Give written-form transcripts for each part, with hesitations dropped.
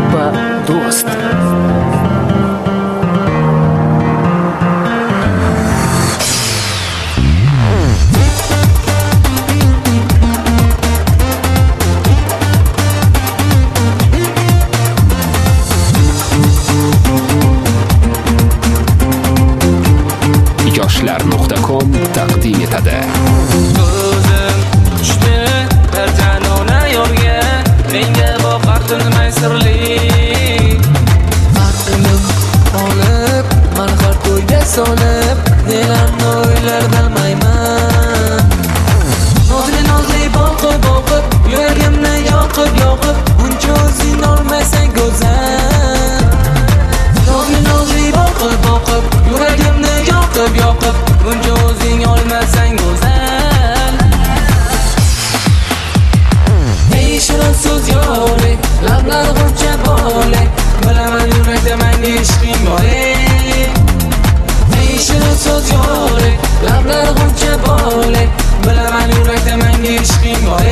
va do'st. yoshlar.com taqdim etadi. Ko'zim tushdi bir janona yo'lga, menga boqar tinmay sirli. Aqlim olib, man har to'yga solib, nelarni o'ylar bilmayman. Nozli boqib, yuragimni yoqib, uncha o'zing olmasang go'zal. Nozli boqib, yuragimni yoqib, buncha o'zing olmasang go'zal. Ey shirin so'z yo'li, lablar g'uncha boli, bilaman yurakda menga ishqing bor. Ey shirin so'z yo'li, lablar g'uncha boli, bilaman yurakda menga ishqing bor.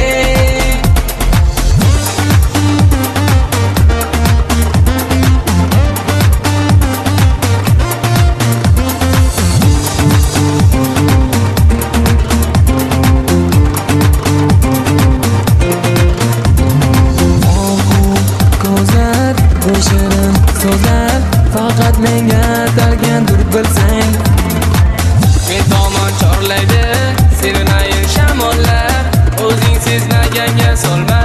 Shirin so'zlar faqat menga atalgandir bilsang. Men tomon chorlaydi sevinayim shamollar, o'zing sezmaganga solma.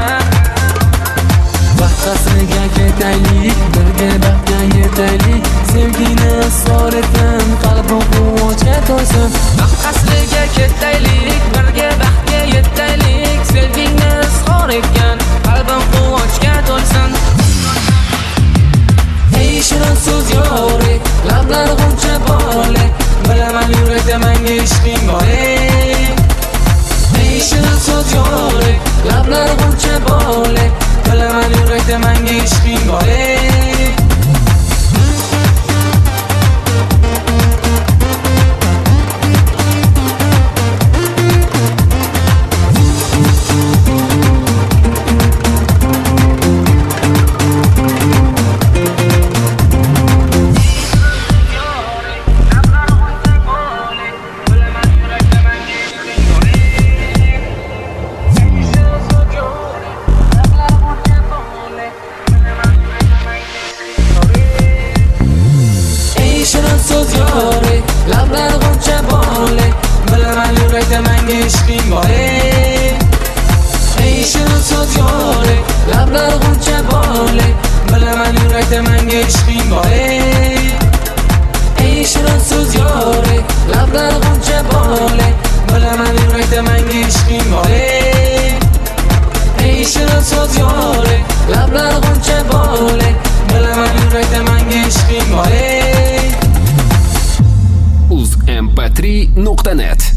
Vaqtasiga ketaylik, birga baxtga yetaylik, sevgini izhor etim, qalbim quvonchga to'lsin. Vaqtasiga ketaylik, birga baxtga yetaylik, sevgingni izhor etgan qalbim quvonchga to'lsin. Ey shirin so'z yo'li, lablar g'uncha boli, bilaman yurakda menga ishqing bor. Ey shirin so'z yo'li, lablar g'uncha boli, bilaman yurakda menga ishqing bor. So'z yo'li, lablar g'uncha boli, bilaman yurakda menga ishqing bor. Ey shirin so'z yo'li, lablar g'uncha boli, bilaman yurakda menga ishqing bor. Ey shirin so'z yo'li, lablar g'uncha boli, bilaman yurakda menga ishqing bor. Ey shirin so'z yo'li, lablar g'uncha boli, bilaman yurakda menga ishqing bor. uzmp3.net